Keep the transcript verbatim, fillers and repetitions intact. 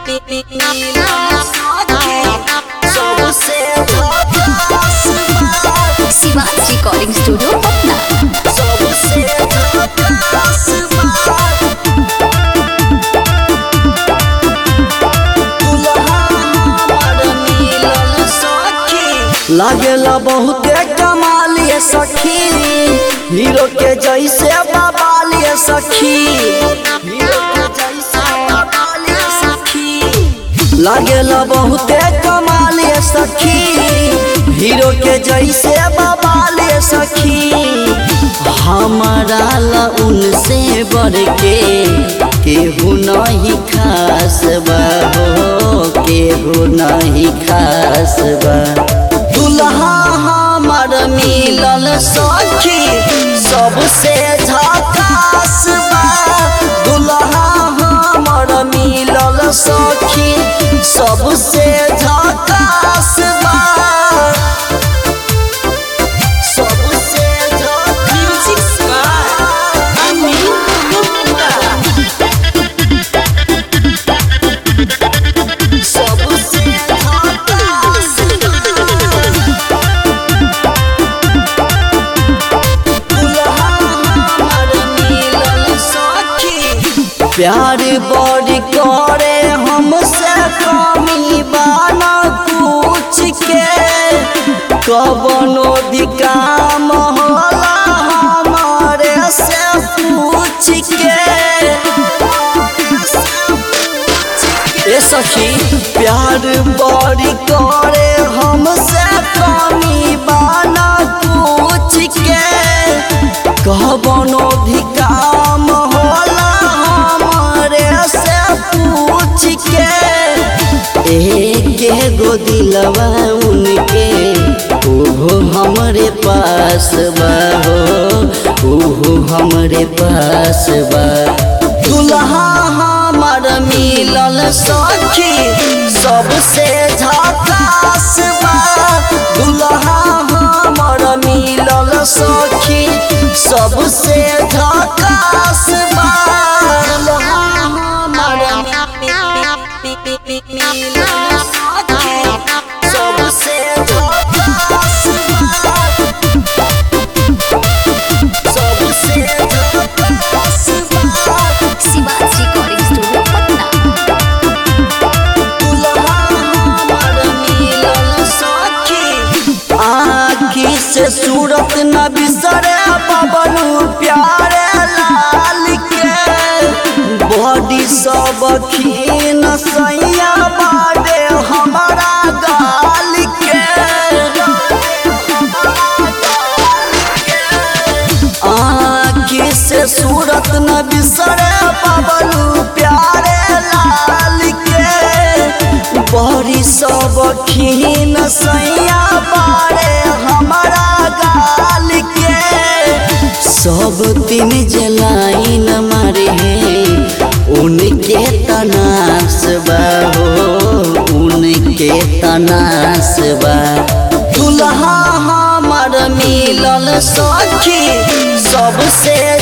Shiva's recording studio Patna. लागेला बहुते कमालिए सखी, हीरो के जैसे बाबालिए सखी, हीरो के जैसे बाबालिए सखी। लागेला बहुते कमालिए सखी, हीरो के जैसे बाबालिए सखी। हमारा ला उनसे बढ़ के केहू नहीं खास बा हो, केहू नहीं खास बा। दुल्हा हमार मिलल सखी सबसे झकास बा, दुल्हा हमार मिलल सखी सबसे झकास बा, सबसे झकास बा। सबसे प्यार बड़ी करे हमसे कमी बाना कुछ के, कबनो भी काम होला हमारे से पूछ के। ए सखी प्यार बड़ी करे हमसे कमी बाना कुछ के, कबनो भी काम होला पूछ के। एक गो दिलवा उनके ओहो हमरे पास बा हो, ओहो हमरे पास बा। दुल्हा हमार मिलल सखी सबसे झकास बा, दुल्हा हमार मिलल सखी सबसे झकास बा। से सूरत न बिसरे बबलू प्यारे लाल के, बॉडी सब खीन सैया बाडे हमारा गाल के। आँखी से सूरत न बिसरे बबलू प्यारे लाल के, बॉडी सब खीन सैया बाडे हमारा गाल के। सब तीन जलाइन मारे हैं उनके तनास बा हो, उनके तनास बा। दुल्हा हमार मिलल सखी सबसे